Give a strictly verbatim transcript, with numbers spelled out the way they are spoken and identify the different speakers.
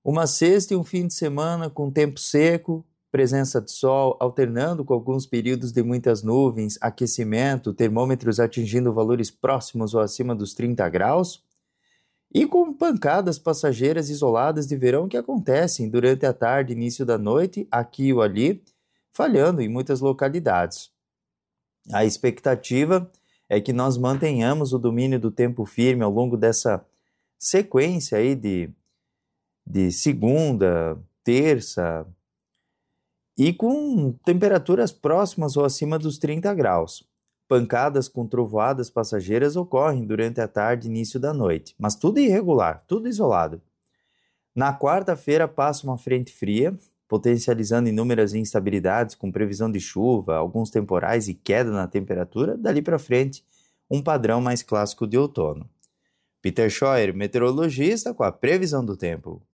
Speaker 1: Uma sexta e um fim de semana com tempo seco, presença de sol, alternando com alguns períodos de muitas nuvens, aquecimento, termômetros atingindo valores próximos ou acima dos trinta graus, e com pancadas passageiras isoladas de verão que acontecem durante a tarde, início da noite, aqui ou ali, falhando em muitas localidades. A expectativa é que nós mantenhamos o domínio do tempo firme ao longo dessa sequência aí de, de segunda, terça, e com temperaturas próximas ou acima dos trinta graus. Pancadas com trovoadas passageiras ocorrem durante a tarde e início da noite, mas tudo irregular, tudo isolado. Na quarta-feira passa uma frente fria, potencializando inúmeras instabilidades com previsão de chuva, alguns temporais e queda na temperatura. Dali para frente, um padrão mais clássico de outono. Peter Scheuer, meteorologista, com a previsão do tempo.